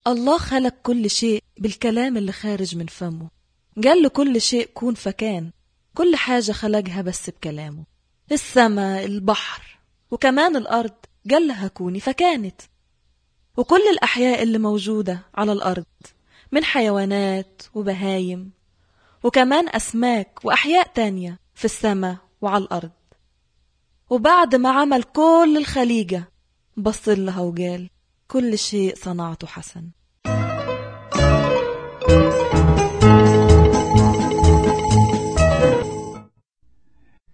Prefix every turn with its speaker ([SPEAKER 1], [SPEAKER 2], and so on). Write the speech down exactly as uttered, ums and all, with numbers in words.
[SPEAKER 1] الله خلق كل شيء بالكلام اللي خارج من فمه. قال له كل شيء كون فكان. كل حاجة خلقها بس بكلامه. السماء، البحر، وكمان الأرض قال لها كوني فكانت. وكل الأحياء اللي موجودة على الأرض من حيوانات وبهايم، وكمان أسماك وأحياء تانية في السماء وعلى الأرض. وبعد ما عمل كل الخليقة بص لها وقال كل شيء صنعته حسن.